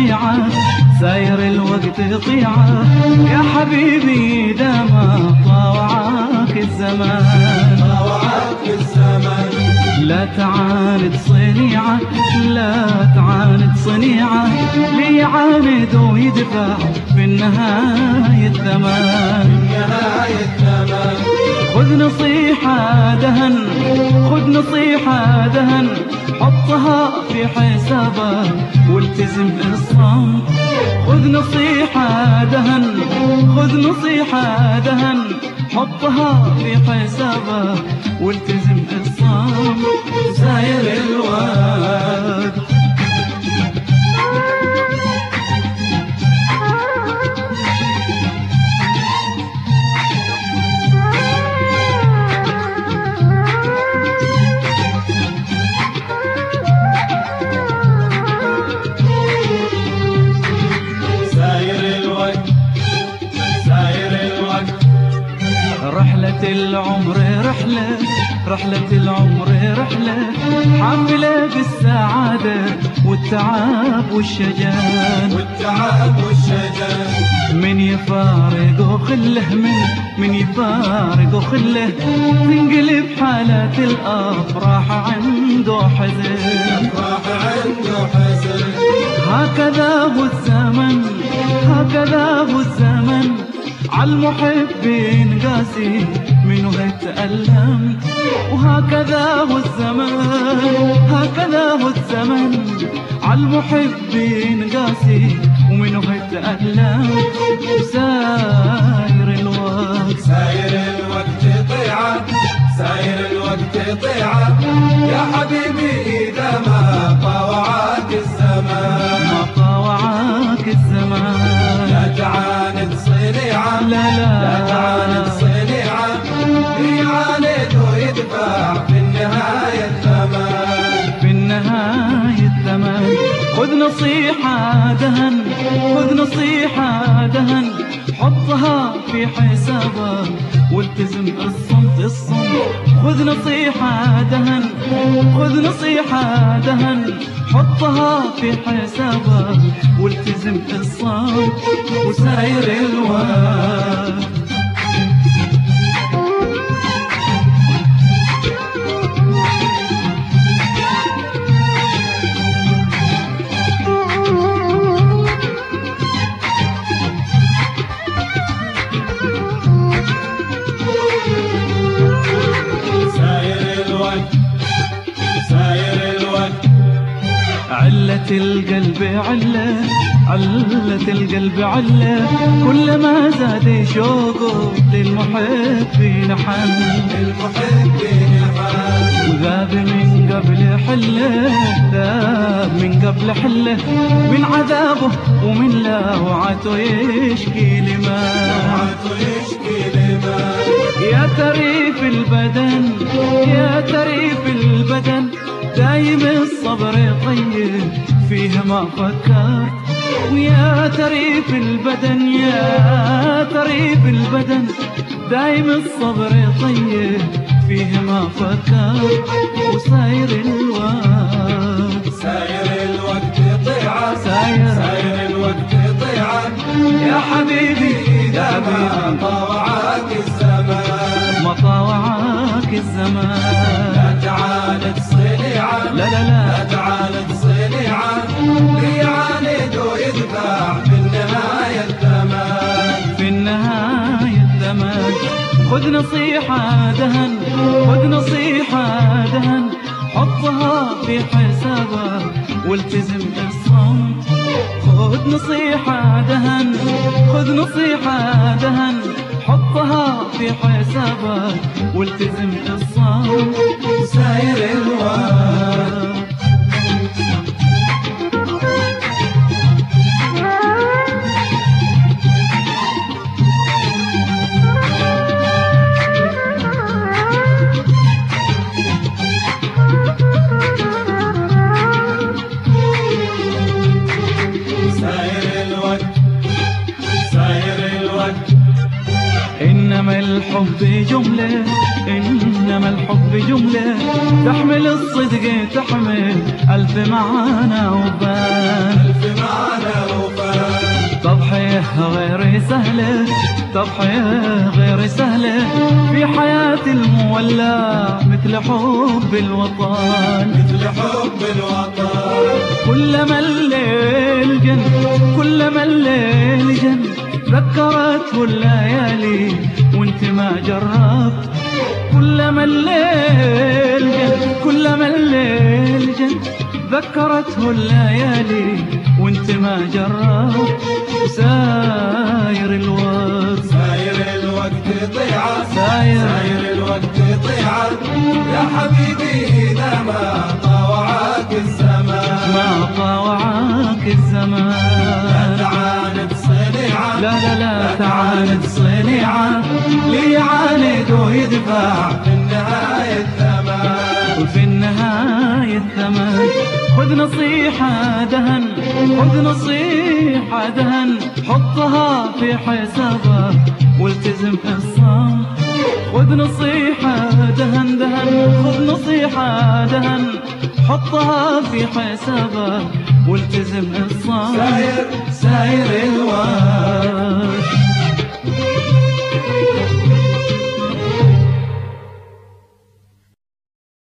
ضيعة، ساير الوقت طيعة يا حبيبي إذا ما طاوعك الزمان. طاوعك الزمان لا تعاند صنيعة، لا تعاند صنيعة، لي يعاند ويدفع في النهاية الثمن. نهاية الثمن خذ نصيحة دهن، خذ نصيحة دهن، حطها في حسابك والتزم الصمت. خذ نصيحة دهن، خذ نصيحة دهن، حطها في حسابك والتزم الصمت. ساير الوقت رحلة العمر رحلة، رحلة العمر رحلة، حافلة بالسعادة والتعب والشجان. والتعب والشجان من يفارق خله، من يفارق خله، تنقلب حالات الأفراح عنده حزن. أفراح عنده حزن هكذا هو الزمن، هكذا هو الزمن، عالمحبين قاسي منه يتألم. وهكذا هو الزمن، هكذا هو الزمن، عالمحبين قاسي ومنه يتألم. ساير الوقت، ساير الوقت طيعة، ساير الوقت طيعة يا حبيبي إذا ما طاوعك الزمان. ما طاوعك الزمان لا تعاند صنيعة، لا تعاند صنيعة، يعاند ويدفع في النهاية الثمن. في النهاية الثمن. خذ نصيحة دهن، خذ نصيحة دهن، حطها في حسابك والتزم الصمت الصمت. خذ نصيحة دهن، خذ نصيحة دهن، حطها في حسابك والتزم الصمت. وساير الوقت علة القلب علة، علة القلب علة، كلما زاد شوقه للمحبين حن. للمحبين حن وذاب من قبل حله، ذاب من قبل حله، من عذابه ومن لوعته يشكي لما، يشكي لما. يا تريف البدن، يا تريف البدن، دايم الصبر طيب فيه ما فكرت. ويا تريف البدن، يا تريف البدن، دايم الصبر طيب فيه ما فكرت. وساير الوقت، ساير الوقت طيعة، ساير الوقت طيعة يا حبيبي إذا ما طاوعك الزمان. ما طاوعك الزمان. لا تعاند صنيعة، لا تعاند صنيعة، ليعاند ويدفع في النهاية الثمن. في النهاية الثمن. خذ نصيحة دهن، خذ نصيحة دهن، حطها في حسابك والتزم الصمت. خذ نصيحة دهن، خذ نصيحة دهن، حطها في حسابك والتزم الصمت. ساير الوقت إنما الحب جملة، إنما الحب جملة، تحمل الصدق تحمل ألف معنى وبان. ألف معنى غير سهلة، تضحية غير سهلة في حياة المولع مثل حب الوطن، مثل حب الوطن. كلما الليل جن، كلما الليل جن ذكرته الليالي وانت ما جربت. كلما الليل جن، كلما الليل جن ذكرته الليالي وانت ما جربت. ساير الوقت، ساير الوقت طيعة، ساير الوقت طيعة يا حبيبي إذا ما طاوعك الزمان، ما طاوعك الزمان. لا تعاند صنيعة، لا تعاند صنيعة لي يعاند ويدفع في النهاية الثمن، وفي النهاية الثمن. خذ نصيحة دهن، خذ نصيحة دهن حطها في حسابك والتزم الصمت. خذ نصيحة دهن دهن، خذ نصيحة دهن حطها في حسابك والتزم الصمت. ساير الوقت.